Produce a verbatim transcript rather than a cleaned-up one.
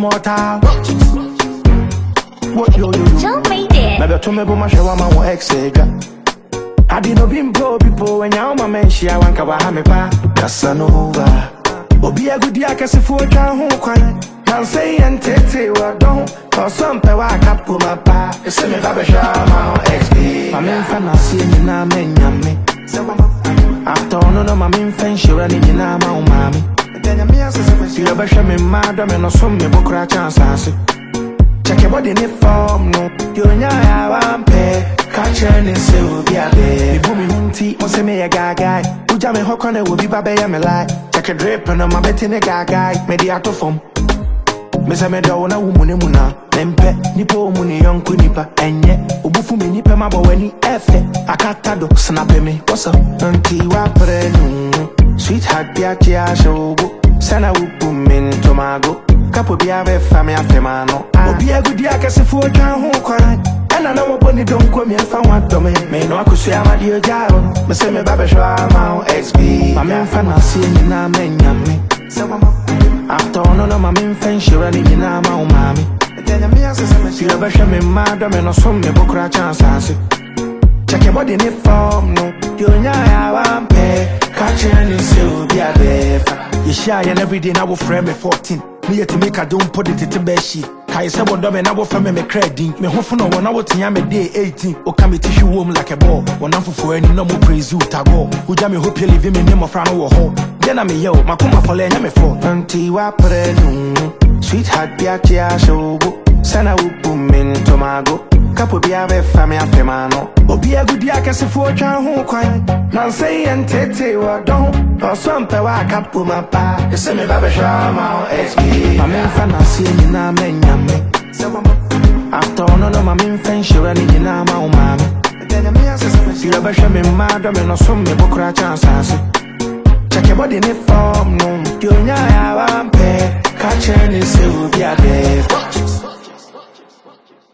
immortal. What yo yo yo? Don't read it. Maybe to me, but my show my one extra. I didn't be pro people when you're my man. She I want to have me pa Casanova. Obi a good yak as if we can't hold quiet. Can't say and take what don't. Or some power cap for my pa. You see me baby show my X P. My main fan I see me now men yummy. After no no my main fan she running in my mommy. You ever show me mad and no some me book ra chance answer. Check your body in the form no. You nya ya wan pe. Catch any say will be a day. If me munti, mo say me a guy guy. Uja me hokone will be baby ya me like. Check a drape and I'm a bet in a guy guy. Me the ato form. Me say me da wona wumune muna. Nempe nipo muni yonku nipa enye. Obufu me nipa mabo weni efe. Akata do snap me. What's up? Anti wa prenu. Sweetheart bia tia shogo. Sana wupu min tomago. Kapo bia be fami afemano. Obi a good ya kase fu kan ho kwan. And I know what don't come here for what to me. Me no I say I'm a dear jaro. Me say me baby show my X P. My main fan I see me na men yummy. After no no my main fan she running in my mommy. You ever show me mad me no some me book ra chance answer. Check your body in the form no. You nya ya wan pe. Catch any say be a befa. You shy and every day now we frame me fourteen. Me yet to make a don't put it to beshi. Kai say what do me now for me me credit. Me hofo no one out in me day eighteen. O come tissue warm like a ball. One am for any no more praise you tago. Uja me hope you live me name of Frano wo ho. Then I me yo, makuma for lenya me for. Anti wa prenu. Sweetheart bia tia shogo. Sana wupu min tomago. Kapo bia be fami afemano. Obi a good ya kase fu twan ho kwan. Nan say and tete wa don. Or some pe wa kapo ma pa. You see me baby show my X P. My main fan I see me na men yummy. After no no my main fan she running in my mommy. You ever show me mad me no some me book ra chance answer. Check your body in the form no. You nya ya wan pe. Catch any say will be a day.